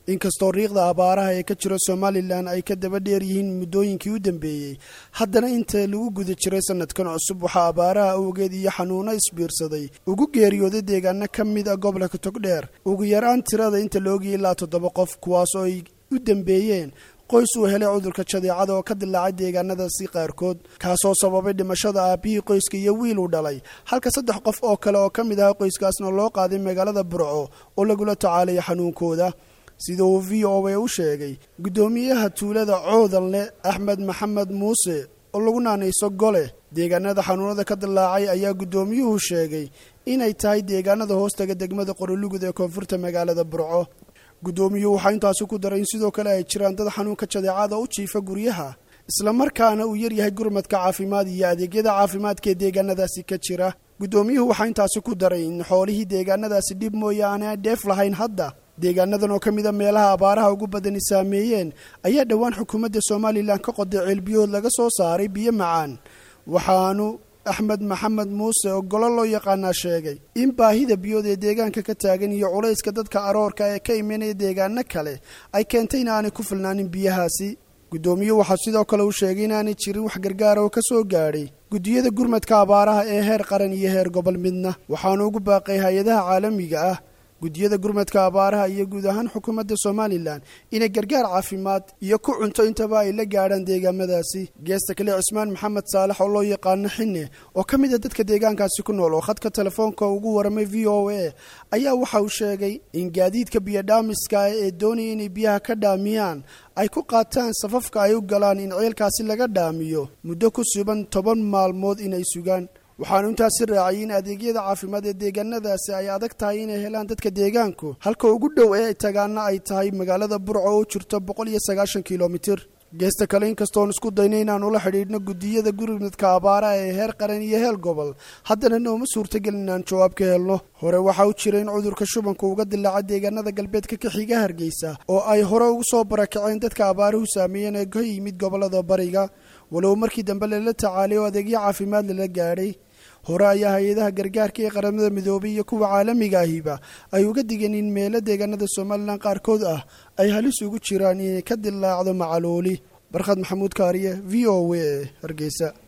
inkastoo riiqda abaaraha ee ka jira Somaliland ay ka daba dheer yihiin muddooyinkii u dambeeyay haddana inta lagu guda jiray sanadkan cusub waxa abaaraha awgeed iyo xanuuno isbiirsaday ugu geeriyooday deegaano ka mid ah gobolka Togdheer ugu yaraan tirada inta loo geeyay ilaa 7 qof kuwaas oo ay u dambeeyeen qoys uu helay cudurka jadeecada oo ka dilaacay deegaanadaasi qaarkood kaasoo sababay dhimashada aabihii qoyska iyo wiil uu dhalay halka 3 qof oo kale oo ka mid ah qoyskaasna loo qaaday magaalada Burco oo lagula tacaalay xanuunkooda sida uu VOA u sheegay gudoomiyaha tuulada Coodalne Axmed Maxamed Muuse oo lagu naanayso Gole deegaanada xanuunada ka dilaacay ayaa gudoomiyuhu sheegay inay tahay deegaanada hoostaga degmada Qorolugud ee koonfurta magaalada Burco gudoomiyuhu waxa intaas ku daray sidoo kale ay jiraan dad xanuunka jadeecada u jiifa guryaha isla markaana uu yar yahay gurmadka caafimaad iyo adeegyada caafimaadka ee deegaanadaasi ka jira gudoomiyuhu waxa intaas ku daray in xoolihii deegaanadaasi dib mooyaane dheef lahayn hadda deegaanadan oo kamid ah meelaha abaaraha ugu badan saameeyeen ayaa dhawaan xukuumadda Somaliland ka qoday cilbiyood laga soo saaray biyo macaan waxaanu Axmed Maxamed Muuse oo Golo loo yaqaan sheegay in baahida biyood ee deegaanka ka taagan iyo culayska dadka aroorka ee ka imanaya deegaano kale ay keentay in aanay ku filnaanin biyahaasi gudoomiyuhu waxa sidoo kale uu sheegay in aanay jirin wax gargaar oo ka soo gaaray gudiyada gurmadka abaaraha ee heer qaran iyo heer gobol midna waxaanu ugu baaqay hay'adaha caalamiga ah gudiyada gurmadka abaaraha iyo guud ahaan xukuumadda Somaliland inay gargaar caafimaad iyo ku cunto intaba ay la gaaraan deegaamadaasi geesta kale Cismaan Maxamed Saalax oo loo yaqaan Xinne oo kamid ah dadka deegaankaasi ku nool oo khadka telefoonka ugu waramay VOA ayaa waxa uu sheegay in gaadiidka biyo dhaamiska ee doonayay inay biyaha ka dhaamiyaan ay ku qaataan safafka ay u galaan in ceelkaasi laga dhaamiyo muddo ku suban 10 maalmood inay sugaan waxaan intaas raacay in adeegyada caafimaad ee deegaanadaasi ay adag tahay inay helaan dadka deegaanku halka ugu dhow ee tagaana ay tahay magaalada Burco oo jirta 190 kilomitir geesta kale inkastoo isku daynay inaan ula xiriirno gudiyada gurmadka abaaraha ee heer qaran iyo heer gobol haddana nooma suurtagelin inaan jawaab ka helno hore waxa uu jiray in cudurka shubanku uga dilaacay deegaanada galbeedka ka xiga Hargeysa oo ay hore ugu soo barakaceen dadka abaaruhu saameeyeen ee ka yimid gobolada bariga walow markii dambe la tacaalay oo adeegyo caafimaad la gaaray hore ayaa hay'adaha gargaarka ee qaramada midoobay iyo kuwa caalamiga ahiba ay uga digeen in meelo deegaanada Somaliland qaarkood ah ay halis ugu jiraan inay ka dilaacdo macalooli Barkhad Maxamuud Kaariye VOA Hargeysa